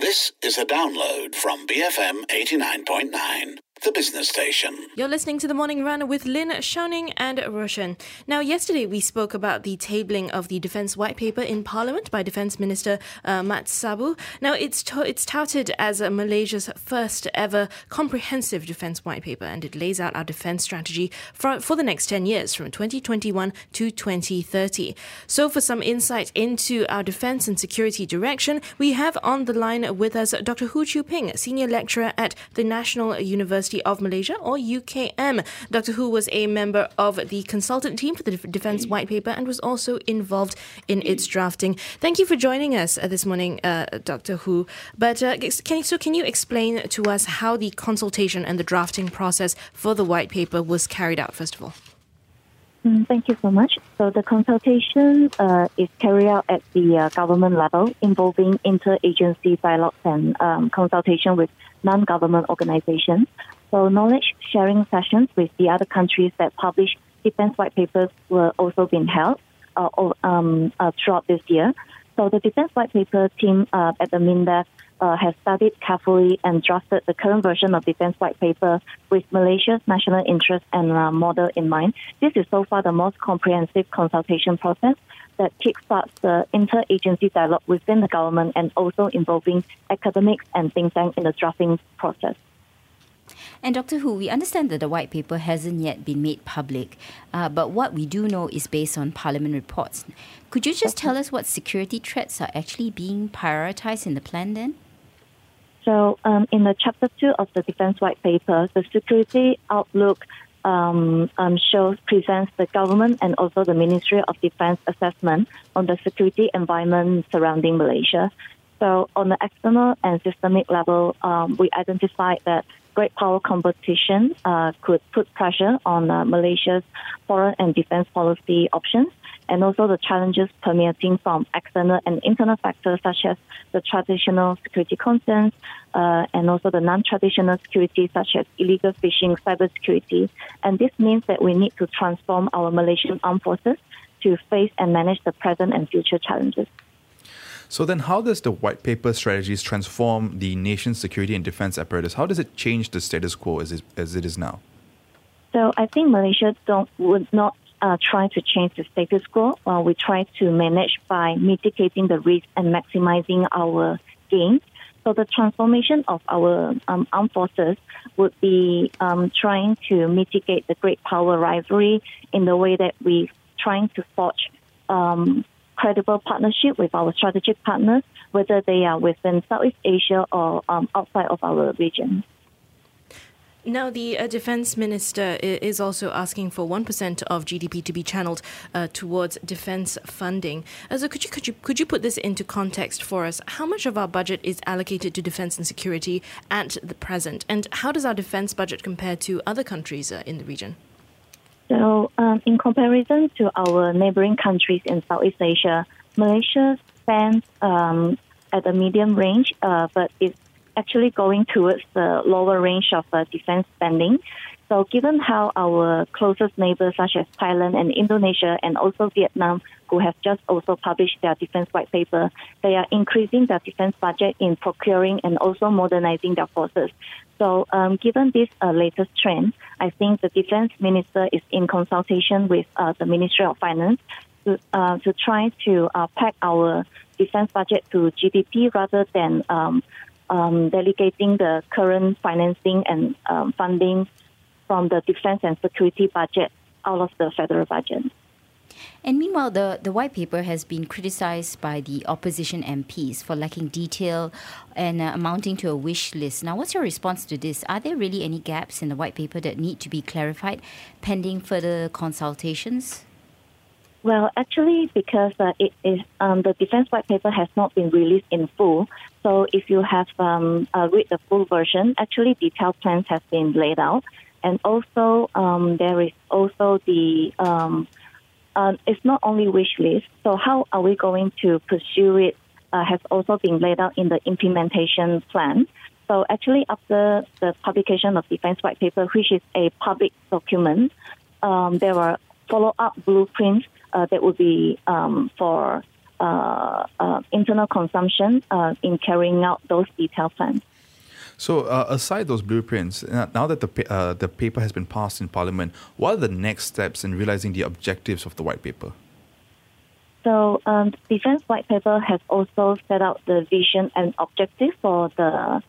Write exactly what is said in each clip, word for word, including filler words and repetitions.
This is a download from B F M eighty-nine point nine, the business station. You're listening to The Morning Run with Lynn, Xiaoning and Roshan. Now, yesterday we spoke about the tabling of the Defence White Paper in Parliament by Defence Minister uh, Mat Sabu. Now, it's to- it's touted as uh, Malaysia's first ever comprehensive Defence White Paper, and it lays out our defence strategy for, for the next ten years, from twenty twenty-one to twenty thirty. So, for some insight into our defence and security direction, we have on the line with us Doctor Hu Chiu Ping, Senior Lecturer at the National University of Malaysia, or U K M. Doctor Hu was a member of the consultant team for the Defence White Paper and was also involved in its drafting. Thank you for joining us uh, this morning, uh, Doctor Hu. But uh, can, so can you explain to us how the consultation and the drafting process for the White Paper was carried out, first of all? Mm, thank you so much. So the consultation uh, is carried out at the uh, government level, involving interagency dialogues and um, consultation with non-government organizations. So knowledge sharing sessions with the other countries that publish defense white papers were also being held uh, um, uh, throughout this year. So the defense white paper team uh, at the MINDEF uh, has studied carefully and drafted the current version of defense white paper with Malaysia's national interest and uh, model in mind. This is so far the most comprehensive consultation process that kickstarts the interagency dialogue within the government and also involving academics and think tanks in the drafting process. And Doctor Hu, we understand that the white paper hasn't yet been made public, uh, but what we do know is based on Parliament reports. Could you just tell us what security threats are actually being prioritized in the plan then? So um, in the chapter two of the Defence White Paper, the security outlook um, um, shows, presents the government and also the Ministry of Defence assessment on the security environment surrounding Malaysia. So on the external and systemic level, um, we identified that great power competition uh, could put pressure on uh, Malaysia's foreign and defense policy options, and also the challenges permeating from external and internal factors such as the traditional security concerns uh, and also the non-traditional security such as illegal fishing, cybersecurity. And this means that we need to transform our Malaysian armed forces to face and manage the present and future challenges. So then how does the white paper strategies transform the nation's security and defense apparatus? How does it change the status quo as it, as it is now? So I think Malaysia don't would not uh, try to change the status quo. Uh, we try to manage by mitigating the risk and maximizing our gains. So the transformation of our um, armed forces would be um, trying to mitigate the great power rivalry in the way that we trying to forge um, credible partnership with our strategic partners, whether they are within Southeast Asia or um, outside of our region. Now, the uh, Defence Minister is also asking for one percent of G D P to be channeled uh, towards defence funding. Uh, so could you, could you could you put this into context for us? How much of our budget is allocated to defence and security at the present? And how does our defence budget compare to other countries uh, in the region? So, um, in comparison to our neighboring countries in Southeast Asia, Malaysia stands um, at the medium range, uh, but it's actually going towards the lower range of uh, defense spending. So, given how our closest neighbors, such as Thailand and Indonesia, and also Vietnam, who have just also published their defense white paper, they are increasing their defense budget in procuring and also modernizing their forces. So um, given this uh, latest trend, I think the defense minister is in consultation with uh, the Ministry of Finance to, uh, to try to uh, peg our defense budget to G D P rather than um, um, delegating the current financing and um, funding from the defense and security budget out of the federal budget. And meanwhile, the, the white paper has been criticised by the opposition M Ps for lacking detail and uh, amounting to a wish list. Now, what's your response to this? Are there really any gaps in the white paper that need to be clarified pending further consultations? Well, actually, because uh, it is um, the defense white paper has not been released in full. So if you have um, uh, read the full version, actually detailed plans have been laid out. And also, um, there is also the... Um, Uh, it's not only wish list. So how are we going to pursue it uh, has also been laid out in the implementation plan. So actually, after the publication of Defense White Paper, which is a public document, um, there were follow-up blueprints uh, that would be um, for uh, uh, internal consumption uh, in carrying out those detailed plans. So, uh, aside those blueprints, uh, now that the pa- uh, the paper has been passed in Parliament, what are the next steps in realizing the objectives of the white paper? So, um, the Defense White Paper has also set out the vision and objective for the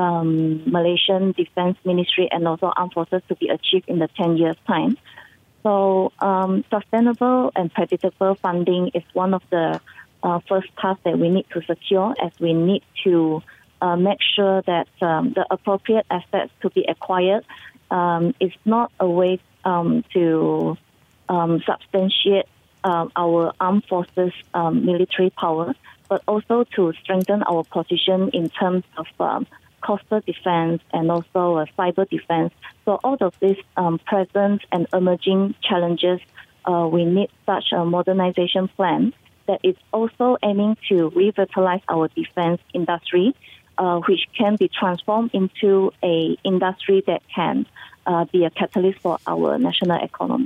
um, Malaysian Defense Ministry and also Armed Forces to be achieved in the ten years' time. So, um, sustainable and predictable funding is one of the uh, first tasks that we need to secure, as we need to uh, make sure that um, the appropriate assets to be acquired um, is not a way um, to um, substantiate Um, our armed forces um, military power, but also to strengthen our position in terms of um, coastal defense and also uh, cyber defense. So all of these um, present and emerging challenges, uh, we need such a modernization plan that is also aiming to revitalize our defense industry, uh, which can be transformed into a industry that can uh, be a catalyst for our national economy.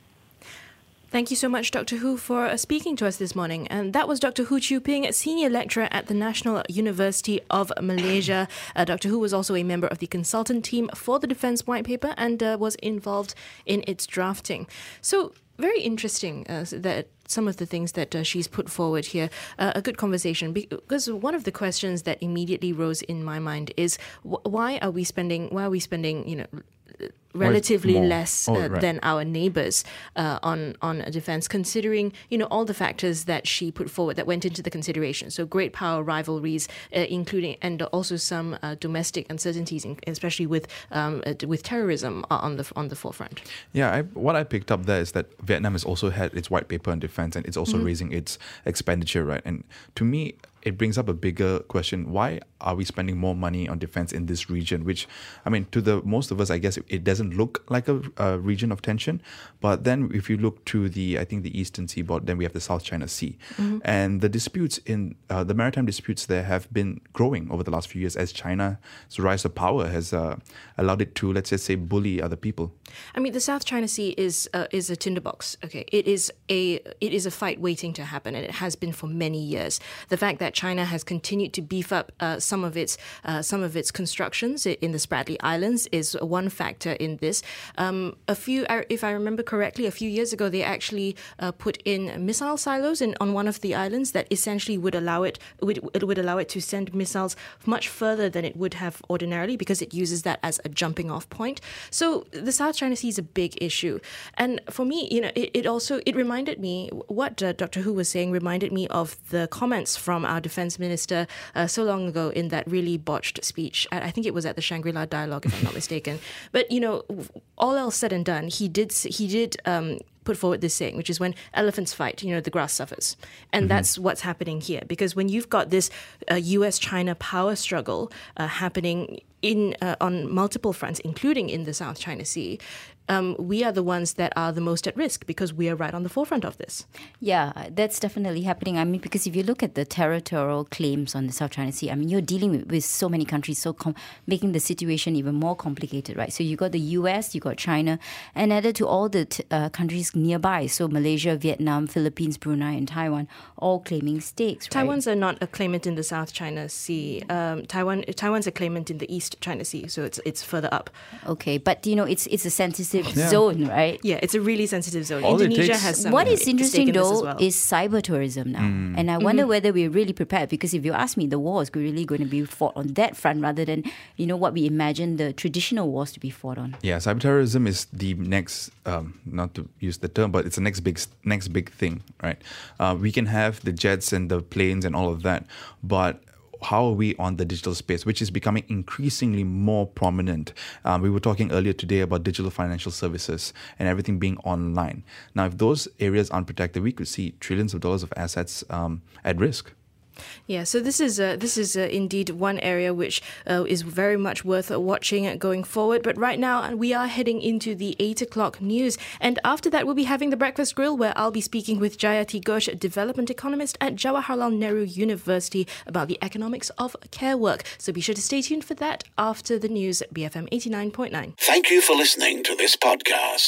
Thank you so much, Doctor Hu, for uh, speaking to us this morning. And that was Doctor Hu Chiu Ping, Senior Lecturer at the National University of Malaysia. Uh, Doctor Hu was also a member of the consultant team for the Defence White Paper and uh, was involved in its drafting. So, very interesting uh, that some of the things that uh, she's put forward here. Uh, a good conversation, because one of the questions that immediately rose in my mind is wh- why are we spending? Why are we spending? You know. relatively less uh, oh, right. than our neighbours uh, on on defence, considering you know all the factors that she put forward that went into the consideration. So great power rivalries, uh, including and also some uh, domestic uncertainties, in, especially with um, uh, with terrorism on the on the forefront. Yeah, I, what I picked up there is that Vietnam has also had its white paper on defence, and it's also mm-hmm. raising its expenditure, right? And to me, it brings up a bigger question. Why are we spending more money on defense in this region? Which, I mean, to the most of us, I guess it, it doesn't look like a, a region of tension. But then if you look to the, I think the eastern seaboard, then we have the South China Sea. Mm-hmm. And the disputes in, uh, the maritime disputes there have been growing over the last few years as China's rise of power has uh, allowed it to, let's just say, bully other people. I mean, the South China Sea is uh, is a tinderbox. Okay, it is a it is a fight waiting to happen, and it has been for many years. The fact that China has continued to beef up uh, some of its uh, some of its constructions in the Spratly Islands is one factor in this. Um, a few, if I remember correctly, a few years ago they actually uh, put in missile silos in, on one of the islands that essentially would allow it would it would allow it to send missiles much further than it would have ordinarily, because it uses that as a jumping off point. So the South China Sea is a big issue, and for me, you know, it, it also it reminded me what uh, Doctor Hu was saying reminded me of the comments from our defense minister uh, so long ago in that really botched speech. I, I think it was at the Shangri-La Dialogue, if I'm not mistaken. But you know, all else said and done, he did he did. Um, put forward this saying, which is when elephants fight, you know, the grass suffers. And mm-hmm. that's what's happening here. Because when you've got this uh, U S China power struggle uh, happening in uh, on multiple fronts, including in the South China Sea, um, we are the ones that are the most at risk because we are right on the forefront of this. Yeah, that's definitely happening. I mean, because if you look at the territorial claims on the South China Sea, I mean, you're dealing with, with so many countries, so com- making the situation even more complicated, right? So you got the U S, you got China, and added to all the t- uh, countries nearby, so Malaysia, Vietnam, Philippines, Brunei, and Taiwan, all claiming stakes, right? Taiwan's are not a claimant in the South China Sea. Um, Taiwan, Taiwan's a claimant in the East China Sea, so it's it's further up. Okay, but you know, it's it's a sensitive yeah. zone, right? Yeah, it's a really sensitive zone. All Indonesia takes, has some. What is interesting in though well. is cyber tourism now, mm. and I wonder mm-hmm. whether we're really prepared. Because if you ask me, the war is really going to be fought on that front rather than you know what we imagine the traditional wars to be fought on. Yeah, cyber terrorism is the next, um, not to use the term, but it's the next big next big thing, right? Uh, we can have the jets and the planes and all of that, but how are we on the digital space, which is becoming increasingly more prominent? Um, we were talking earlier today about digital financial services and everything being online. Now, if those areas aren't protected, we could see trillions of dollars of assets um, at risk. Yeah, so this is uh, this is uh, indeed one area which uh, is very much worth watching going forward. But right now we are heading into the eight o'clock news, and after that we'll be having the Breakfast Grill, where I'll be speaking with Jayati Ghosh, development economist at Jawaharlal Nehru University, about the economics of care work. So be sure to stay tuned for that after the news at B F M eighty-nine point nine. Thank you for listening to this podcast.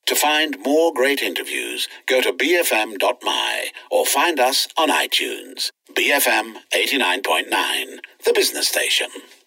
To find more great interviews, go to b f m dot m y or find us on iTunes. B F M eighty-nine point nine, the business station.